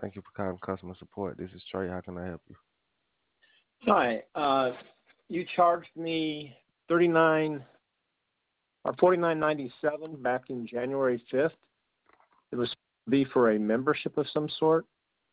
Thank you for calling customer support. This is Trey. How can I help you? Hi. You charged me 39 or 49.97 back in January 5th. It was to be for a membership of some sort.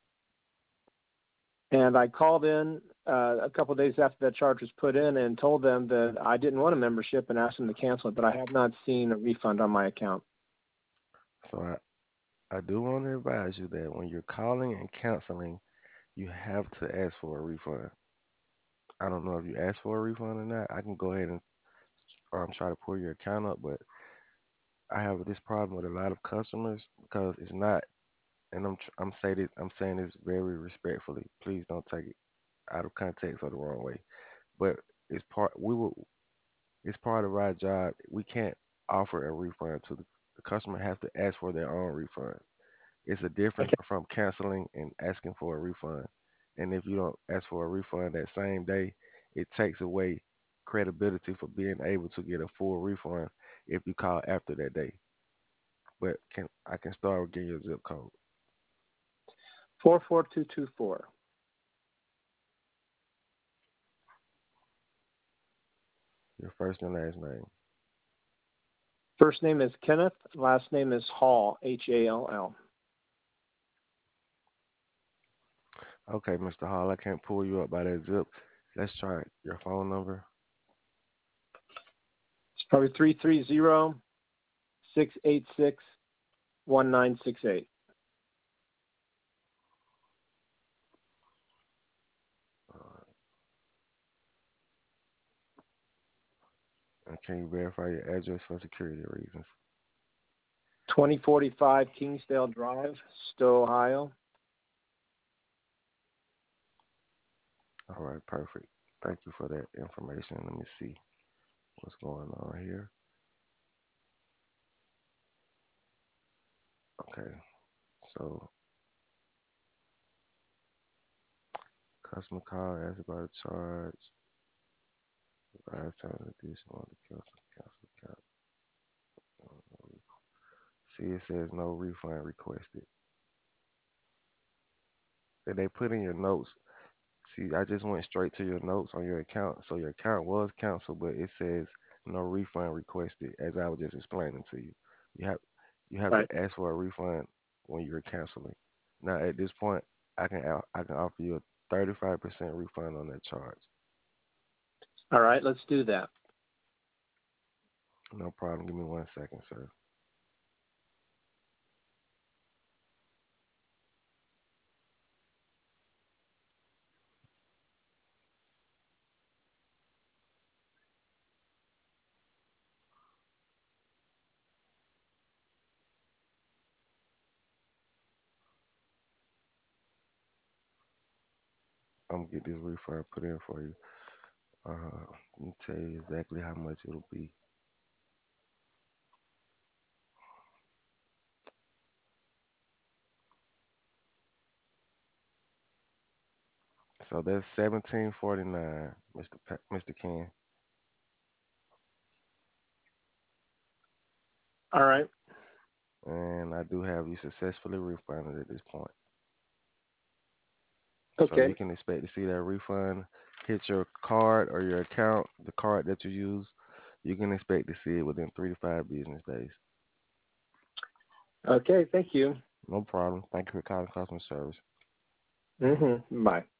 And I called in a couple of days after that charge was put in and told them that I didn't want a membership and asked them to cancel it, but I have not seen a refund on my account. So I do want to advise you that when you're calling and canceling, you have to ask for a refund. I don't know if you asked for a refund or not. I can go ahead and try to pull your account up, but I have this problem with a lot of customers because it's not, and I'm saying this very respectfully. Please don't take it out of context or the wrong way. But it's part of our job. We can't offer a refund to the customer has to ask for their own refund. It's a difference Okay. from canceling and asking for a refund. And if you don't ask for a refund that same day, it takes away credibility for being able to get a full refund if you call after that day. But I can start with getting your zip code. 44224. Your first and last name. First name is Kenneth. Last name is Hall, Hall. Okay, Mr. Hall, I can't pull you up by that zip. Let's try your phone number. It's probably 330-686-1968. And can you verify your address for security reasons? 2045 Kingsdale Drive, Stowe, Ohio. All right, perfect. Thank you for that information. Let me see what's going on here. Okay, so customer call, ask about a charge. Advise time additional to cancel. See, it says no refund requested. And they put in your notes. See, I just went straight to your notes on your account. So your account was canceled, but it says no refund requested, as I was just explaining to you. You have you have to Right. ask for a refund when you're canceling. Now at this point, I can offer you a 35% refund on that charge. All right, let's do that. No problem. Give me 1 second, sir. I'm gonna get this refund put in for you. Let me tell you exactly how much it'll be. So that's 17.49, Mr. Ken, All right. and I do have you successfully refunded at this point. So you Okay. can expect to see that refund hit your card or your account, the card that you use. You can expect to see it within 3 to 5 business days. Okay, thank you. No problem. Thank you for calling customer service. Bye.